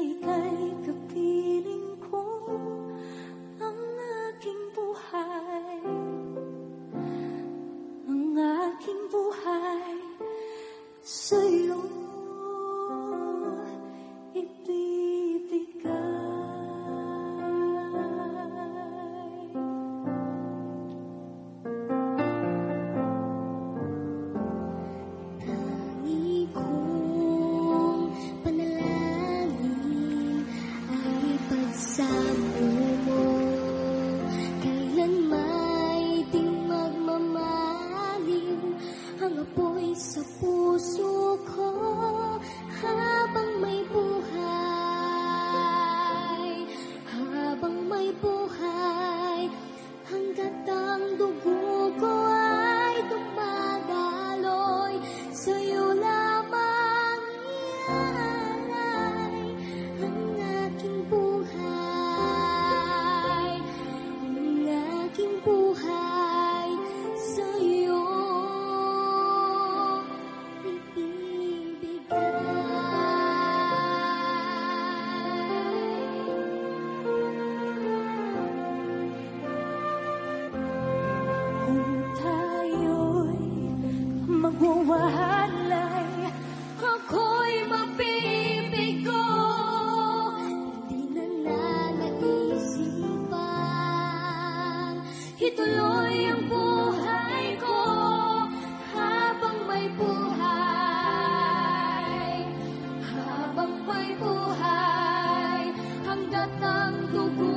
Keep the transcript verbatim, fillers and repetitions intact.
ika'y kapiling ko, ang aking buhay, ang aking buhay sa'yo ibibigay. Tangi kong panalangin ay pagsamo mo, kailan may di magmamaliw ang apoy sa puso ko. Habang may buhay, habang may buhay, hanggat ang dugo ko ay dumadaloy, sa'yo lamang ialay ang aking buhay, ang aking buhay sa'yo ibibigay. Kung tayo'y magwawahalay, Ako'y mabibigo, di na nanaisipan ituloy ang buhay ko. Habang may buhay, habang may buhay, hanggat ang dugo